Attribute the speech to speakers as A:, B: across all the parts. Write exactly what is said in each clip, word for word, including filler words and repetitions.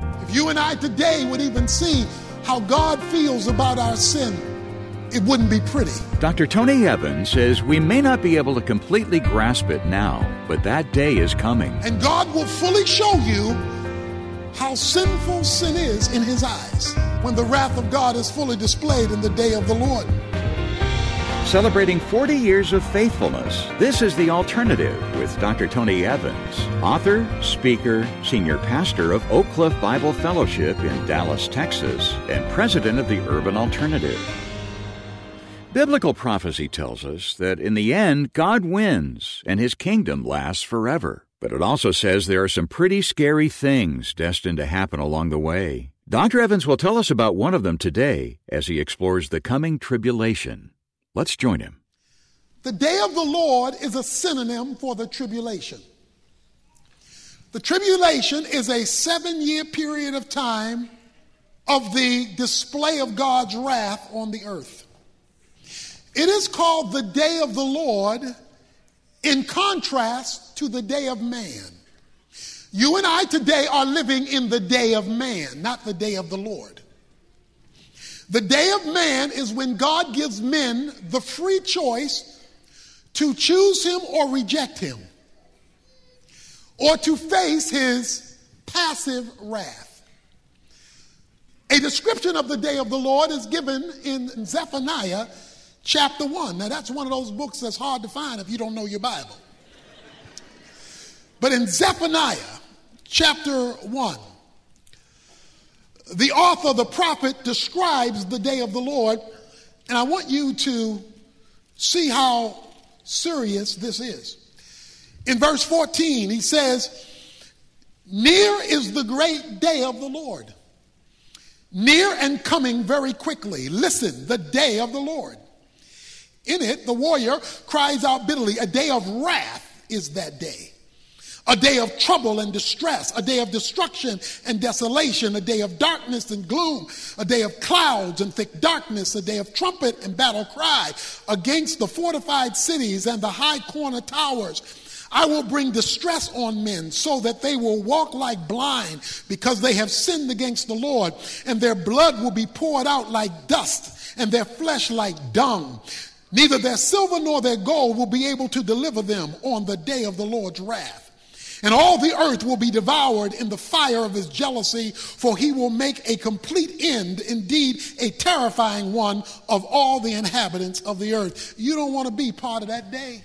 A: If you and I today would even see how God feels about our sin, it wouldn't be pretty.
B: Doctor Tony Evans says we may not be able to completely grasp it now, but that day is coming.
A: And God will fully show you how sinful sin is in His eyes when the wrath of God is fully displayed in the day of the Lord.
B: Celebrating forty years of faithfulness, this is The Alternative with Doctor Tony Evans, author, speaker, senior pastor of Oak Cliff Bible Fellowship in Dallas, Texas, and president of the Urban Alternative. Biblical prophecy tells us that in the end, God wins and His kingdom lasts forever. But it also says there are some pretty scary things destined to happen along the way. Doctor Evans will tell us about one of them today as he explores the coming tribulation. Let's join him.
A: The day of the Lord is a synonym for the tribulation. The tribulation is a seven-year period of time of the display of God's wrath on the earth. It is called the day of the Lord in contrast to the day of man. You and I today are living in the day of man, not the day of the Lord. The day of man is when God gives men the free choice to choose Him or reject Him, or to face His passive wrath. A description of the day of the Lord is given in Zephaniah chapter one. Now that's one of those books that's hard to find if you don't know your Bible. But in Zephaniah chapter one, the author, the prophet, describes the day of the Lord, and I want you to see how serious this is. In verse fourteen, he says, "Near is the great day of the Lord, near and coming very quickly. Listen, the day of the Lord. In it, the warrior cries out bitterly. A day of wrath is that day. A day of trouble and distress, a day of destruction and desolation, a day of darkness and gloom, a day of clouds and thick darkness, a day of trumpet and battle cry against the fortified cities and the high corner towers. I will bring distress on men so that they will walk like blind because they have sinned against the Lord, and their blood will be poured out like dust and their flesh like dung. Neither their silver nor their gold will be able to deliver them on the day of the Lord's wrath. And all the earth will be devoured in the fire of His jealousy, for He will make a complete end, indeed a terrifying one, of all the inhabitants of the earth." You don't want to be part of that day.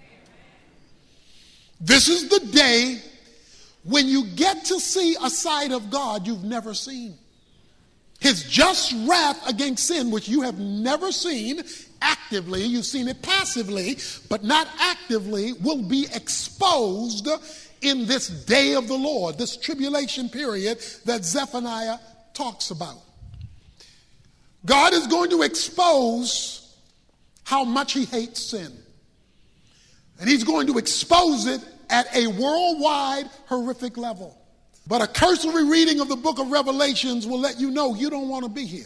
A: This is the day when you get to see a side of God you've never seen. His just wrath against sin, which you have never seen actively, you've seen it passively, but not actively, will be exposed in this day of the Lord, this tribulation period that Zephaniah talks about. God is going to expose how much He hates sin. And He's going to expose it at a worldwide horrific level. But a cursory reading of the book of Revelations will let you know you don't want to be here.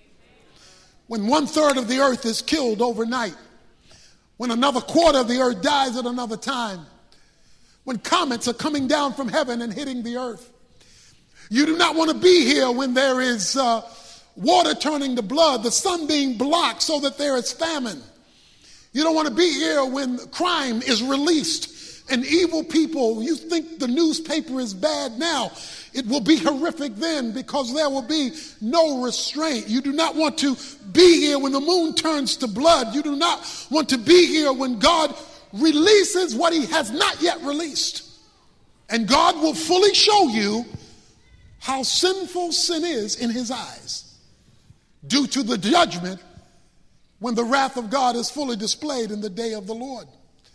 A: When one third of the earth is killed overnight, when another quarter of the earth dies at another time, when comets are coming down from heaven and hitting the earth. You do not want to be here when there is uh, water turning to blood, the sun being blocked so that there is famine. You don't want to be here when crime is released and evil people, you think the newspaper is bad now. It will be horrific then because there will be no restraint. You do not want to be here when the moon turns to blood. You do not want to be here when God releases what He has not yet released. And God will fully show you how sinful sin is in His eyes due to the judgment when the wrath of God is fully displayed in the day of the Lord.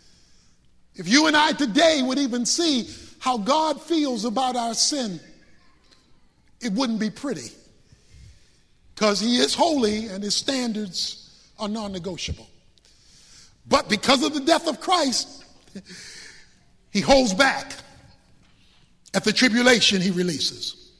A: If you and I today would even see how God feels about our sin, it wouldn't be pretty, because He is holy and His standards are non-negotiable. But because of the death of Christ, He holds back at the tribulation He releases.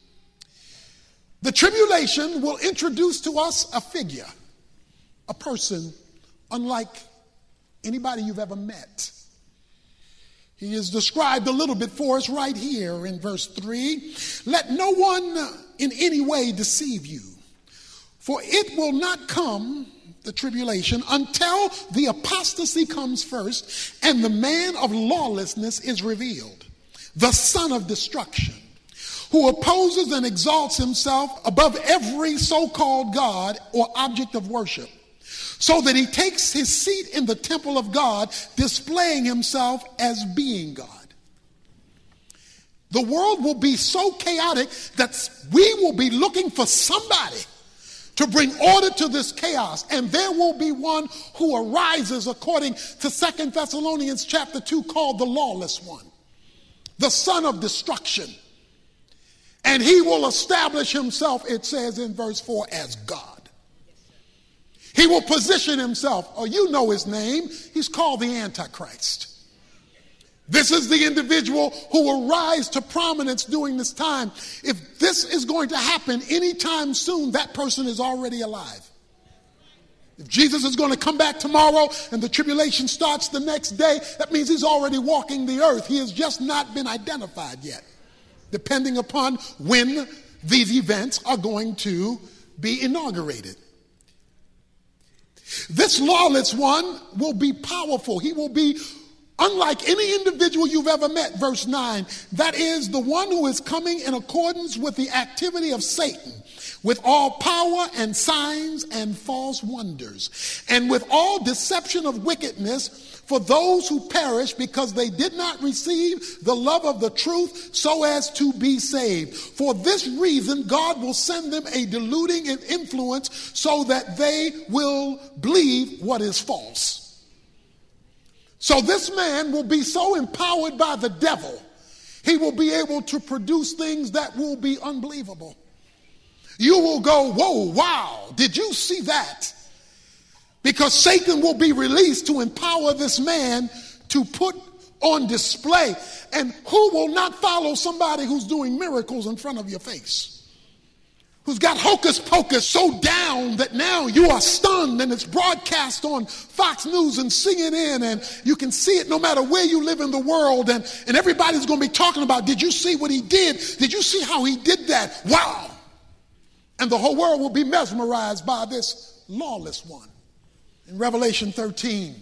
A: The tribulation will introduce to us a figure, a person unlike anybody you've ever met. He is described a little bit for us right here in verse three. Let no one in any way deceive you, for it will not come, the tribulation, until the apostasy comes first and the man of lawlessness is revealed, the son of destruction, who opposes and exalts himself above every so-called God or object of worship, so that he takes his seat in the temple of God, displaying himself as being God. The world will be so chaotic that we will be looking for somebody to bring order to this chaos. And there will be one who arises, according to Second Thessalonians chapter two, called the lawless one, the son of destruction. And he will establish himself, it says in verse four, as God. He will position himself, or you know his name, he's called the Antichrist. This is the individual who will rise to prominence during this time. If this is going to happen anytime soon, that person is already alive. If Jesus is going to come back tomorrow and the tribulation starts the next day, that means he's already walking the earth. He has just not been identified yet, depending upon when these events are going to be inaugurated. This lawless one will be powerful. He will be unlike any individual you've ever met, verse nine. That is the one who is coming in accordance with the activity of Satan, with all power and signs and false wonders, and with all deception of wickedness for those who perish, because they did not receive the love of the truth so as to be saved. For this reason, God will send them a deluding influence so that they will believe what is false. So this man will be so empowered by the devil, he will be able to produce things that will be unbelievable. You will go, whoa, wow, did you see that? Because Satan will be released to empower this man to put on display. And who will not follow somebody who's doing miracles in front of your face? Who's got hocus pocus so down that now you are stunned, and it's broadcast on Fox News and C N N, and you can see it no matter where you live in the world, and, and everybody's going to be talking about, did you see what he did? Did you see how he did that? Wow. And the whole world will be mesmerized by this lawless one. In Revelation thirteen,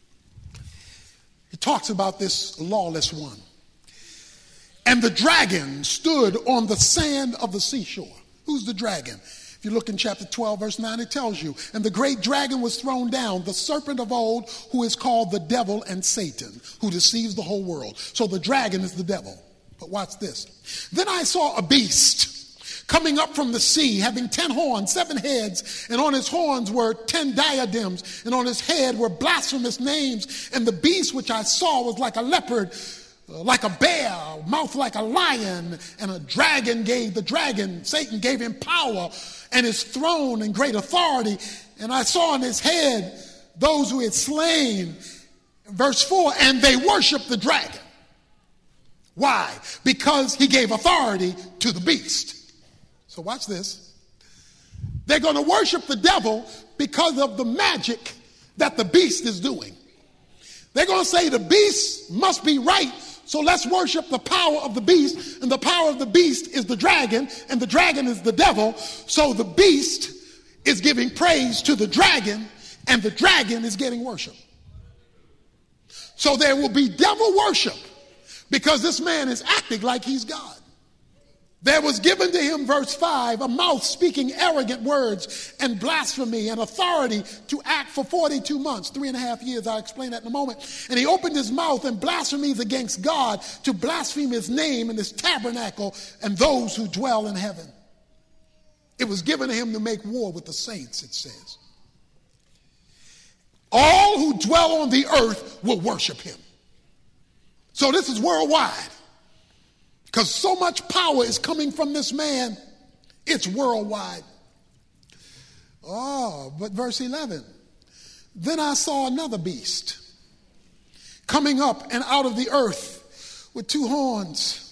A: he talks about this lawless one. And the dragon stood on the sand of the seashore. Who's the dragon? If you look in chapter twelve, verse nine, it tells you. And the great dragon was thrown down, the serpent of old, who is called the devil and Satan, who deceives the whole world. So the dragon is the devil. But watch this. Then I saw a beast coming up from the sea, having ten horns, seven heads, and on his horns were ten diadems, and on his head were blasphemous names. And the beast which I saw was like a leopard, uh, like a bear, mouth like a lion, and a dragon gave, the dragon, Satan, gave him power and his throne and great authority. And I saw on his head those who had slain, verse four, and they worshiped the dragon. Why? Because he gave authority to the beast. So watch this. They're going to worship the devil because of the magic that the beast is doing. They're going to say the beast must be right, so let's worship the power of the beast. And the power of the beast is the dragon, and the dragon is the devil. So the beast is giving praise to the dragon, and the dragon is getting worship. So there will be devil worship because this man is acting like he's God. There was given to him, verse five, a mouth speaking arrogant words and blasphemy, and authority to act for forty-two months, three and a half years. I'll explain that in a moment. And he opened his mouth and blasphemies against God, to blaspheme his name and his tabernacle and those who dwell in heaven. It was given to him to make war with the saints, it says. All who dwell on the earth will worship him. So this is worldwide. Because so much power is coming from this man, it's worldwide. Oh, but verse eleven. Then I saw another beast coming up and out of the earth with two horns.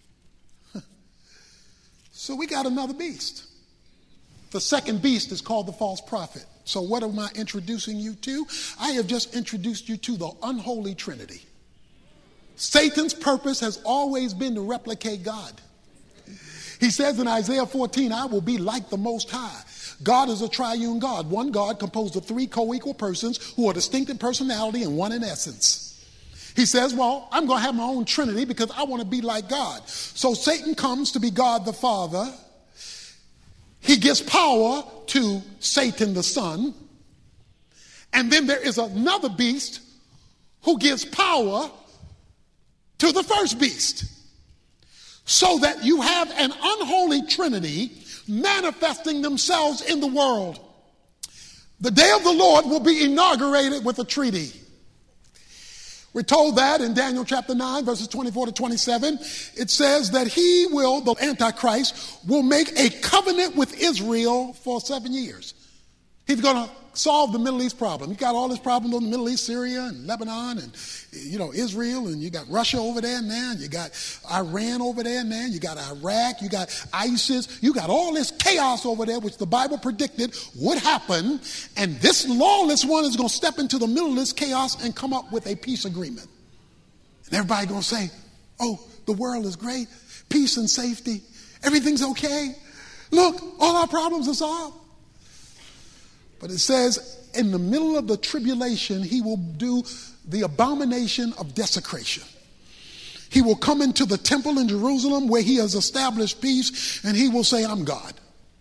A: So we got another beast. The second beast is called the false prophet. So what am I introducing you to? I have just introduced you to the unholy trinity. Satan's purpose has always been to replicate God. He says in Isaiah fourteen, I will be like the Most High. God is a triune God, one God composed of three co-equal persons who are distinct in personality and one in essence. He says, well, I'm going to have my own Trinity because I want to be like God. So Satan comes to be God the Father. He gives power to Satan the Son. And then there is another beast who gives power to the first beast. So that you have an unholy trinity manifesting themselves in the world. The day of the Lord will be inaugurated with a treaty. We're told that in Daniel chapter nine, verses twenty-four to twenty-seven. It says that he will, the Antichrist, will make a covenant with Israel for seven years. He's going to solve the Middle East problem. You got all this problem in the Middle East, Syria and Lebanon and, you know, Israel, and you got Russia over there now, and you got Iran over there now, you got Iraq, you got ISIS, you got all this chaos over there, which the Bible predicted would happen, and this lawless one is going to step into the middle of this chaos and come up with a peace agreement. And everybody going to say, oh, the world is great, peace and safety, everything's okay. Look, all our problems are solved. But it says, in the middle of the tribulation, he will do the abomination of desecration. He will come into the temple in Jerusalem where he has established peace, and he will say, I'm God.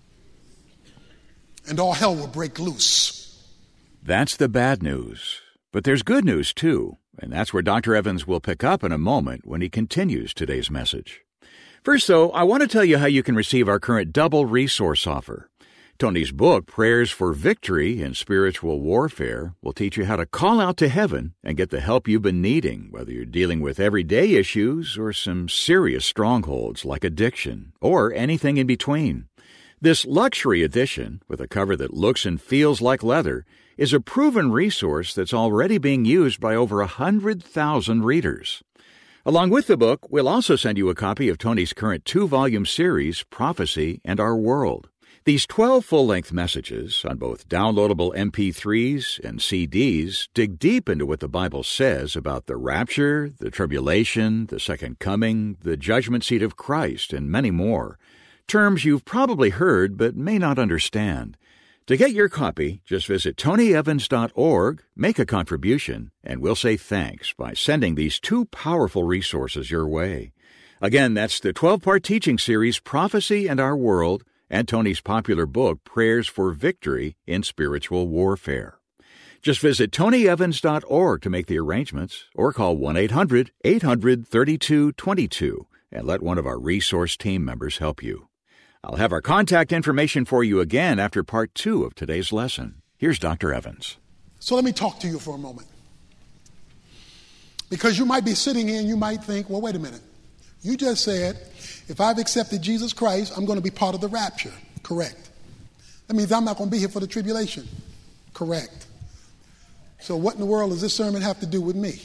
A: And all hell will break loose.
B: That's the bad news. But there's good news, too, and that's where Doctor Evans will pick up in a moment when he continues today's message. First, though, I want to tell you how you can receive our current double resource offer. Tony's book, Prayers for Victory in Spiritual Warfare, will teach you how to call out to heaven and get the help you've been needing, whether you're dealing with everyday issues or some serious strongholds like addiction or anything in between. This luxury edition, with a cover that looks and feels like leather, is a proven resource that's already being used by over one hundred thousand readers. Along with the book, we'll also send you a copy of Tony's current two-volume series, Prophecy and Our World. These twelve full-length messages on both downloadable M P threes and C Ds dig deep into what the Bible says about the rapture, the tribulation, the second coming, the judgment seat of Christ, and many more. Terms you've probably heard but may not understand. To get your copy, just visit tony evans dot org, make a contribution, and we'll say thanks by sending these two powerful resources your way. Again, that's the twelve-part teaching series, Prophecy and Our World, and Tony's popular book, Prayers for Victory in Spiritual Warfare. Just visit tony evans dot org to make the arrangements, or call one eight hundred eight hundred thirty-two twenty-two and let one of our resource team members help you. I'll have our contact information for you again after part two of today's lesson. Here's Doctor Evans.
A: So let me talk to you for a moment. Because you might be sitting here and you might think, well, wait a minute. You just said, if I've accepted Jesus Christ, I'm going to be part of the rapture. Correct. That means I'm not going to be here for the tribulation. Correct. So what in the world does this sermon have to do with me?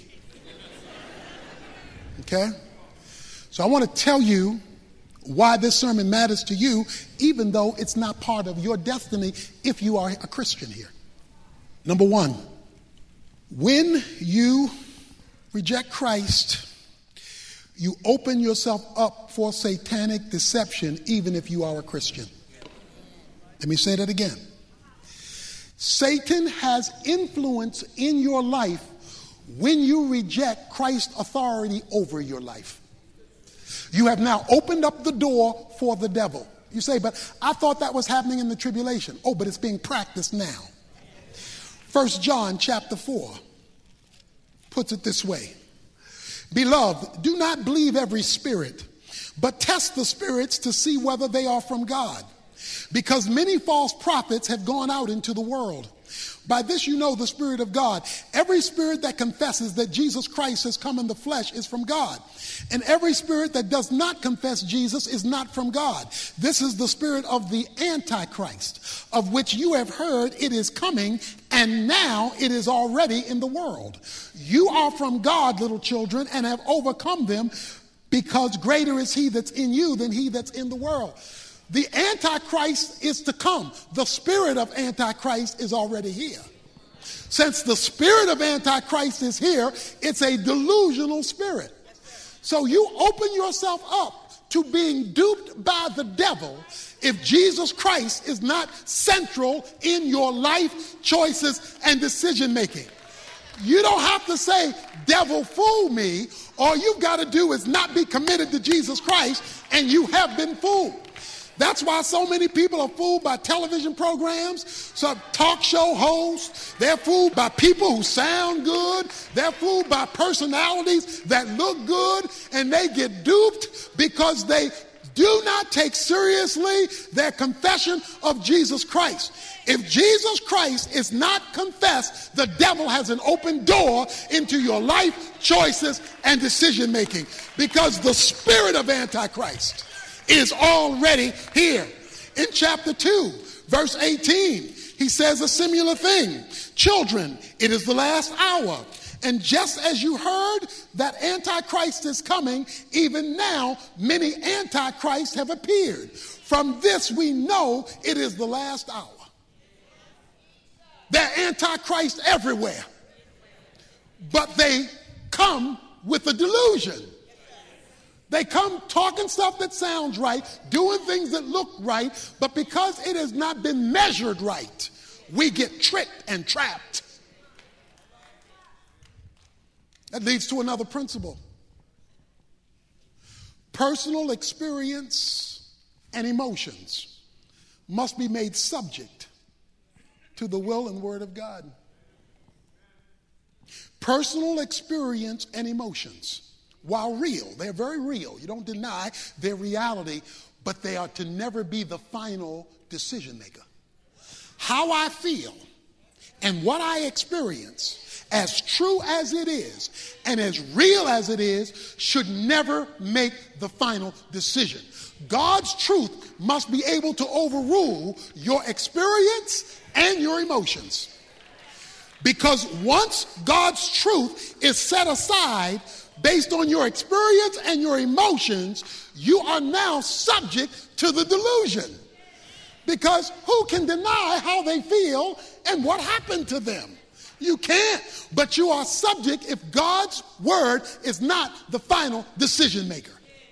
A: Okay? So I want to tell you why this sermon matters to you, even though it's not part of your destiny if you are a Christian here. Number one, when you reject Christ, you open yourself up for satanic deception, even if you are a Christian. Let me say that again. Satan has influence in your life when you reject Christ's authority over your life. You have now opened up the door for the devil. You say, but I thought that was happening in the tribulation. Oh, but it's being practiced now. First John chapter four puts it this way. Beloved, do not believe every spirit, but test the spirits to see whether they are from God. Because many false prophets have gone out into the world. By this you know the Spirit of God. Every spirit that confesses that Jesus Christ has come in the flesh is from God. And every spirit that does not confess Jesus is not from God. This is the spirit of the Antichrist, of which you have heard it is coming, and now it is already in the world. You are from God, little children, and have overcome them, because greater is he that's in you than he that's in the world. The Antichrist is to come. The spirit of Antichrist is already here. Since the spirit of Antichrist is here, it's a delusional spirit. So you open yourself up to being duped by the devil if Jesus Christ is not central in your life choices and decision making. You don't have to say, devil, fool me. All you've got to do is not be committed to Jesus Christ, and you have been fooled. That's why so many people are fooled by television programs, some talk show hosts. They're fooled by people who sound good. They're fooled by personalities that look good, and they get duped because they do not take seriously their confession of Jesus Christ. If Jesus Christ is not confessed, the devil has an open door into your life choices and decision making, because the spirit of Antichrist is already here. In chapter two, verse eighteen, he says a similar thing. Children, it is the last hour. And just as you heard that Antichrist is coming, even now many Antichrists have appeared. From this we know it is the last hour. There are Antichrists everywhere, but they come with a delusion. They come talking stuff that sounds right, doing things that look right, but because it has not been measured right, we get tricked and trapped. That leads to another principle. Personal experience and emotions must be made subject to the will and word of God. Personal experience and emotions, while real, they're very real. You don't deny their reality, but they are to never be the final decision maker. How I feel and what I experience, as true as it is and as real as it is, should never make the final decision. God's truth must be able to overrule your experience and your emotions. Because once God's truth is set aside based on your experience and your emotions, you are now subject to the delusion. Because who can deny how they feel and what happened to them? You can't, but you are subject if God's word is not the final decision maker.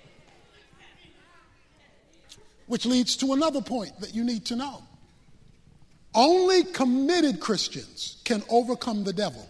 A: Which leads to another point that you need to know. Only committed Christians can overcome the devil.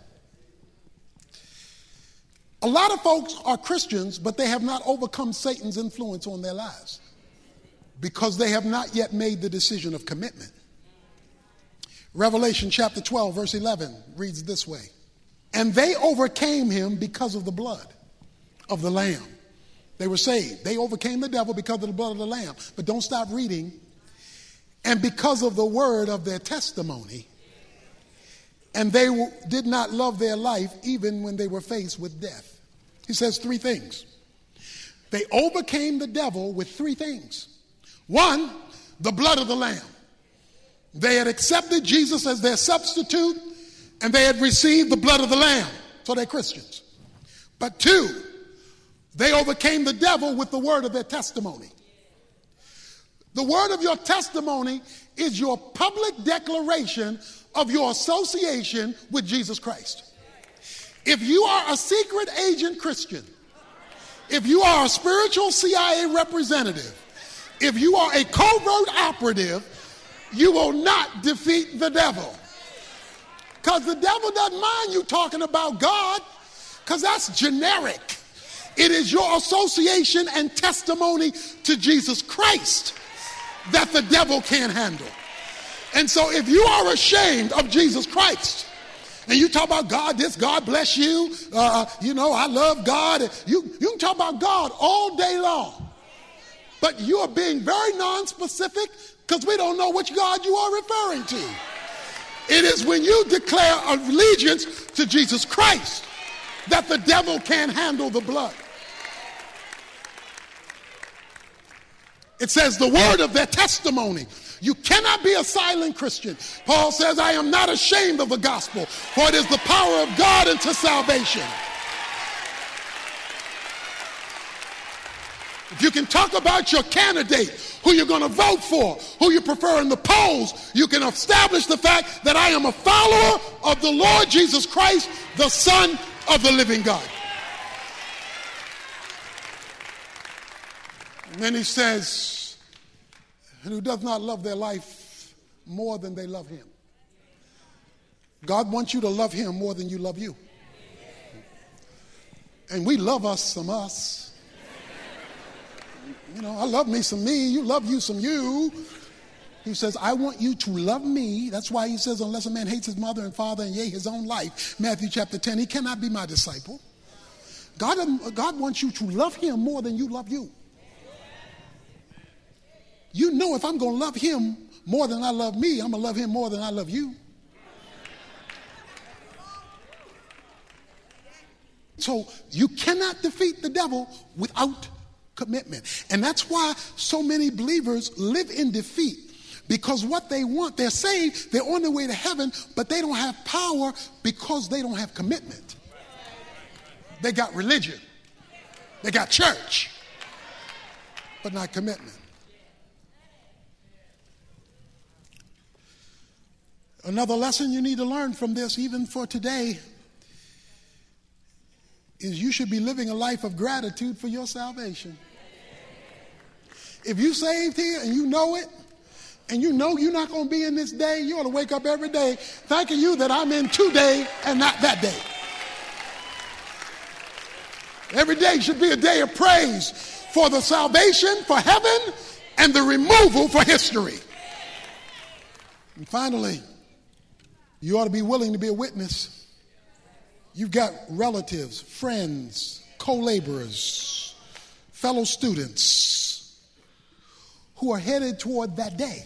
A: A lot of folks are Christians, but they have not overcome Satan's influence on their lives because they have not yet made the decision of commitment. Revelation chapter twelve, verse eleven reads this way. And they overcame him because of the blood of the Lamb. They were saved. They overcame the devil because of the blood of the Lamb. But don't stop reading. And because of the word of their testimony. And they w- did not love their life even when they were faced with death. He says three things. They overcame the devil with three things. One, the blood of the Lamb. They had accepted Jesus as their substitute, and they had received the blood of the Lamb. So they're Christians. But two, they overcame the devil with the word of their testimony. The word of your testimony is your public declaration of your association with Jesus Christ. If you are a secret agent Christian, if you are a spiritual C I A representative, if you are a covert operative, you will not defeat the devil. Because the devil doesn't mind you talking about God, because that's generic. It is your association and testimony to Jesus Christ that the devil can't handle. And so if you are ashamed of Jesus Christ, and you talk about God, this, God bless you, uh, you know, I love God. You, you can talk about God all day long. But you are being very non-specific because we don't know which God you are referring to. It is when you declare allegiance to Jesus Christ that the devil can't handle the blood. It says the word of their testimony. You cannot be a silent Christian. Paul says, I am not ashamed of the gospel, for it is the power of God unto salvation. If you can talk about your candidate, who you're going to vote for, who you prefer in the polls, you can establish the fact that I am a follower of the Lord Jesus Christ, the Son of the living God. And then he says, and who does not love their life more than they love him. God wants you to love him more than you love you. And we love us some us. You know, I love me some me, you love you some you. He says, I want you to love me. That's why he says, unless a man hates his mother and father and yea, his own life, Matthew chapter ten, he cannot be my disciple. God, God wants you to love him more than you love you. You know, if I'm going to love him more than I love me, I'm going to love him more than I love you. So you cannot defeat the devil without commitment. And that's why so many believers live in defeat. Because what they want, they're saved, they're on their way to heaven, but they don't have power because they don't have commitment. They got religion. They got church, but not commitment. Another lesson you need to learn from this, even for today, is you should be living a life of gratitude for your salvation. If you saved here and you know it, and you know you're not going to be in this day, you ought to wake up every day thanking you that I'm in today and not that day. Every day should be a day of praise for the salvation, for heaven, and the removal for history. And finally, you ought to be willing to be a witness. You've got relatives, friends, co-laborers, fellow students who are headed toward that day.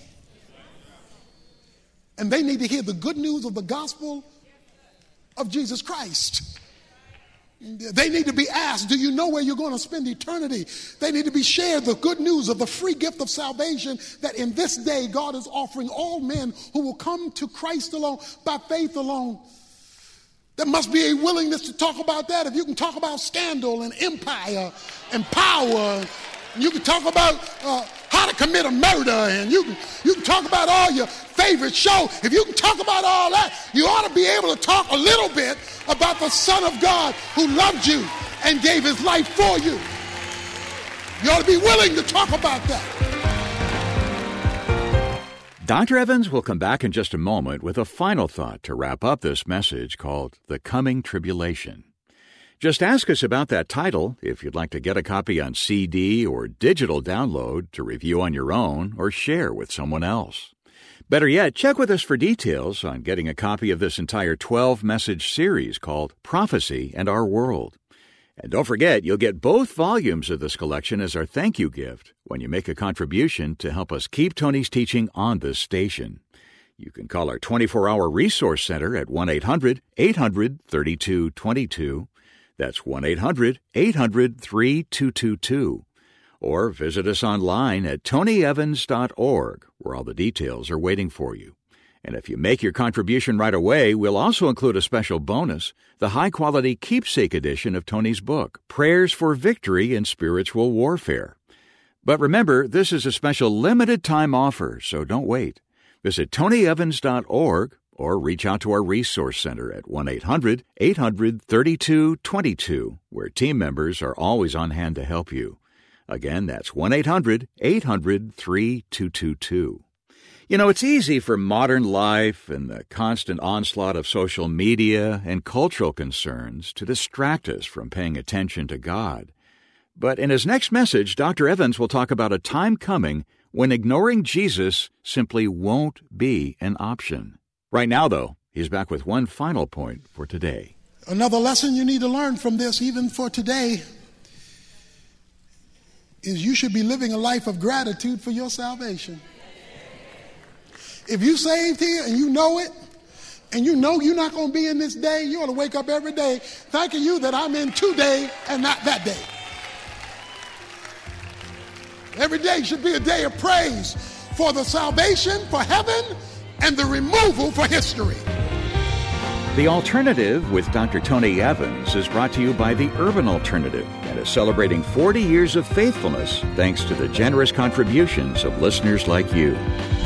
A: And they need to hear the good news of the gospel of Jesus Christ. They need to be asked, do you know where you're going to spend eternity? They need to be shared the good news of the free gift of salvation that in this day God is offering all men who will come to Christ alone, by faith alone. There must be a willingness to talk about that. If you can talk about scandal and empire and power, and you can talk about uh, how to commit a murder, and you can, you can talk about all your favorite show. If you can talk about all that, you ought to be able to talk a little bit about the Son of God who loved you and gave his life for you. You ought to be willing to talk about that.
B: Doctor Evans will come back in just a moment with a final thought to wrap up this message called The Coming Tribulation. Just ask us about that title if you'd like to get a copy on C D or digital download to review on your own or share with someone else. Better yet, check with us for details on getting a copy of this entire twelve-message series called Prophecy and Our World. And don't forget, you'll get both volumes of this collection as our thank you gift when you make a contribution to help us keep Tony's teaching on this station. You can call our twenty-four hour resource center at one eight hundred eight hundred thirty-two twenty-two. That's one eight hundred eight hundred thirty-two twenty-two. Or visit us online at tony evans dot org, where all the details are waiting for you. And if you make your contribution right away, we'll also include a special bonus, the high-quality keepsake edition of Tony's book, Prayers for Victory in Spiritual Warfare. But remember, this is a special limited-time offer, so don't wait. Visit tony evans dot org or reach out to our resource center at one eight hundred eight hundred thirty-two twenty-two, where team members are always on hand to help you. Again, that's one eight hundred eight hundred thirty-two twenty-two. You know, it's easy for modern life and the constant onslaught of social media and cultural concerns to distract us from paying attention to God. But in his next message, Doctor Evans will talk about a time coming when ignoring Jesus simply won't be an option. Right now, though, he's back with one final point for today.
A: Another lesson you need to learn from this, even for today, is you should be living a life of gratitude for your salvation. If you saved here and you know it, and you know you're not going to be in this day, you ought to wake up every day thanking you that I'm in today and not that day. Every day should be a day of praise for the salvation, for heaven, and the removal for history.
B: The Alternative with Doctor Tony Evans is brought to you by the Urban Alternative and is celebrating forty years of faithfulness thanks to the generous contributions of listeners like you.